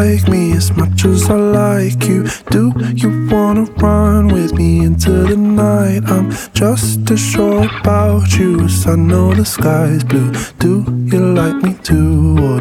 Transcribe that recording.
like me as much as I like you? Do you wanna run with me into the night? I'm just as sure about you as I know the sky's blue. Do you like me too? Or